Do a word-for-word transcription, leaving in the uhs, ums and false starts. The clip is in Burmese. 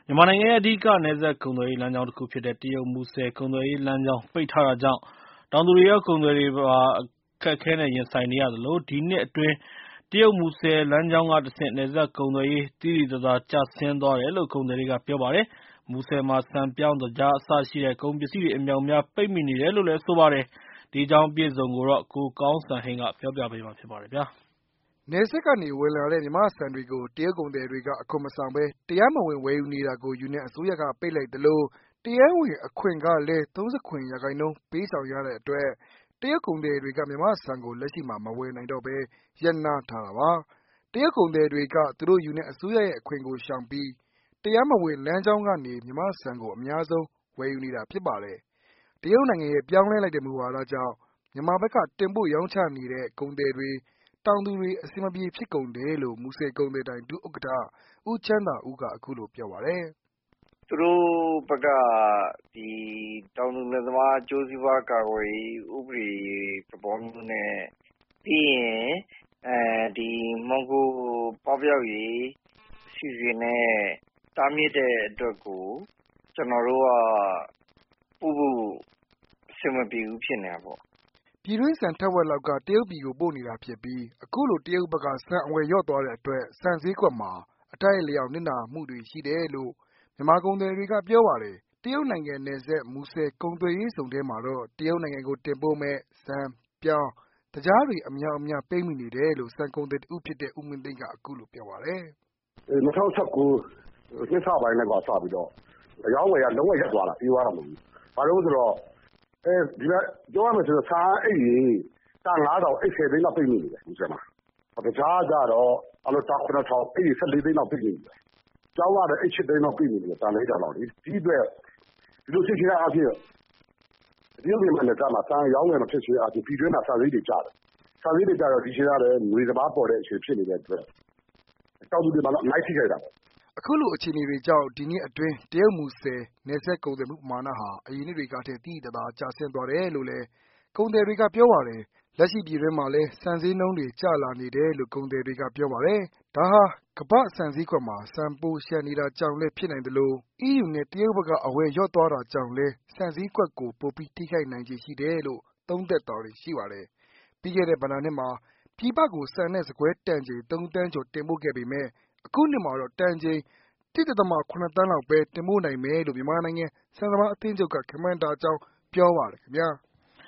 မြန်မာနိုင်ငံရဲ့ အဓိက နယ်စပ်ကုန်သွယ်ရေးလမ်းကြောင်းတခုဖြစ်တဲ့ တရုတ်-မူဆယ် ကုန်သွယ်ရေးလမ်းကြောင်း ပိတ်ထားတာကြောင့် တောင်သူတွေရော ကုန်သည်တွေပါ အခက်အခဲနဲ့ ရင်ဆိုင်နေရသလို ဒီနှစ်အတွင်း တရုတ်-မူဆယ်လမ်းကြောင်းကတဆင့် နယ်စပ်ကုန်သွယ်ရေး သိသိသာသာ ကျဆင်းသွားတယ်လို့ ကုန်သည်တွေက ပြောပါတယ်။ မူဆယ်မှာ ဆန်၊ ပြောင်း၊ သကြား အစရှိတဲ့ ကုန်ပစ္စည်းတွေ အမြောက်အများ ပိတ်မိနေတယ်လို့ ဆိုပါတယ်။ ဒီအကြောင်း ကိုကောင်းစံဟိန်းက ပြောပြပေးမှာဖြစ်ပါတယ်။နယ်စပ်ကနေ ဝင်လာတဲ့ မြန်မာ့ဆန်တွေကို တရုတ်ကုန်သည်တွေက အခွန်မဆောင်ဘဲ တရားမဝင် ဝယ်ယူနေတာကို ယူနန်အစိုးရက ပိတ်လိုက်သလို တရားဝင်အခွန်ကလည်း ၃၇ ရာခိုင်နှုန်း ပေးဆောင်ရတဲ့အတွက် တရုတ်ကုန်သည်တွေက မြန်မာ့ဆန်ကို လက်ရှိမှာ မဝယ်နိုင်တော့ဘဲ ရပ်နားထားတာပါ။ တရုတ်ကုန်သည်တွေက သူတို့ယူနန်အစိုးရရဲ့ အခွန်ကိုရှောင်ပြီး တရားမဝင် လမ်းကြောင်းကနေ မြန်မာ့ဆန်ကို အများဆုံး ဝယ်ယူနေတာဖြစ်ပါတယ်။ တရုတ်နိုင်ငံရဲ့ ပြောင်းလဲလိုက်တဲ့ မူဝါဒကြောင့် မြန်မာဘက်က တင်ပို့ရောင်းချနေတဲ့ ကုန်သည်တွေ တောင်သူတွေ အဆင်မပြေဖြစ်ကုန်တယ်လို့ မူဆယ်ကုန်သည်ဒိုင် ဒုဥက္ကဋ္ဌ ဦးချမ်းသာဦးက အခုလိုပြောပါတယ်။ "သူတို့ဘက်က တောင်သူလယ်သမား အကျိုးစီးပွားကာကွယ်ရေး ဥပဒေသဘောမျိုးနဲ့ ပြီးရင် မှောင်ခိုပေါက်ရောက်ရေး အစီအစဉ်နဲ့ တားမြစ်တဲ့အတွက်ကို ကျနော်တို့က ပို့ဖို့ အဆင်မပြေဘူးဖြစ်နေတာပေါ့။ " ပြည်တွင်းဆန်ထက်ဝက်လောက်က တရုတ်ပြည်ကို ပို့နေတာဖြစ်ပြီး အခုလို တရုတ်ဘက်က ဆန်အဝယ်လျော့သွားတဲ့အတွက် ဆန်ဈေးကွက်မှာ အထိုက်အလျောက် နစ်နာမှုတွေရှိတယ်လို့ မြန်မာကုန်သည်တွေက ပြောပါတယ်။ တရုတ်နိုင်ငံနယ်စပ် မူဆယ်ကုန်သွယ်ရေးဇုန်ထဲမှာတော့ တရုတ်နိုင်ငံကို တင်ပို့မယ့် ဆန်၊ ပြောင်း၊ သကြားတွေ အမြောက်အများ ပိတ်မိနေတယ်လို့ ဆန်ကုန်သည်တဦးဖြစ်တဲ့ ဦးမင်းသိန်းက အခုလိုပြောပါတယ်။ "၂၀၁၉ နှစ်စပိုင်းကစပြီးတော့ အရောင်းအဝယ်က လုံးဝရပ်သွားတာ ပြေးသွားတာမဟုတ်ဘူး။ ဘာလို့ဆိုတော့ ပြောရမယ်ဆိုရင် ဆန်က အိတ်ရေ တန် ငါးထောင် အိတ် ဆယ်သိန်းလောက်ပိတ်မိနေတယ် မူဆယ်မှာ။ သကြားကျတော့ တန် ခုနစ်ထောင် အိတ်ရေ ဆယ့်လေးသိန်းလောက်ပိတ်မိနေတယ်။ ပြောင်းကလည်း အိတ် ရှစ်သိန်းလောက်ပိတ်မိနေတယ် တန် လေးတန်လောက်လေ။ ဒီအတွက် ဒီလိုဖြစ်ခြင်းအားဖြင့် တရုတ်မြန်မာနယ်စပ်မှာ ဆန်အရောင်းအဝယ်မဖြစ်ခြင်းအားဖြင့် ပြည်တွင်းမှာ ဆန်ဈေးတွေကျတယ်။ ဆန်ဈေးတွေကျတော့ ဒီအချိန်ကလည်း နွေစပါးပေါ်တဲ့အချိန်ဖြစ်နေတဲ့အတွက် တောင်သူတွေမှာတော့ အများကြီးထိခိုက်တာပေါ့။ " အခုလိုအခြေအနေတွေကြောင့် ဒီနှစ်အတွင်း တရုတ်-မူဆယ် နယ်စပ်ကုန်သွယ်မှုပမာဏဟာ အရင်နှစ်တွေကထက် သိသိသာသာ ကျဆင်းသွားတယ်လို့လည်း ကုန်သည်တွေက ပြောပါတယ်။ လက်ရှိပြည်တွင်းမှာလည်း ဆန်ဈေးနှုန်းတွေ ကျလာနေတယ်လို့ ကုန်သည်တွေက ပြောပါတယ်။ ဒါဟာ ကမ္ဘာ့ဆန်ဈေးကွက်မှာ ဆန်ပိုလျှံနေတာကြောင့်လည်း ဖြစ်နိုင်သလို အီးယူနဲ့ တရုတ်ဘက်က အဝယ်လျော့သွားတာကြောင့်လည်း ဆန်ဈေးကွက်ကို ပိုပြီးထိခိုက်နိုင်ခြေရှိတယ်လို့ သုံးသပ်တာတွေရှိပါတယ်။ ပြီးခဲ့တဲ့ ဘဏ္ဍာနှစ်မှာ ပြည်ပကို ဆန်နဲ့ ဆန်ကွဲတန်ချိန် သုံးသန်းကျော် တင်ပို့ခဲ့ပေမဲ့ အခုနှစ်မှာတော့ တန်ချိန် ၁ ဒသမ ၇ သန်းလောက်ပဲ တင်ပို့နိုင်မယ်လို့ မြန်မာနိုင်ငံ ဆန်စပါးအသင်းချုပ်က ခန့်မှန်းထားကြောင်း ပြောပါတယ်ခင်ဗျာ။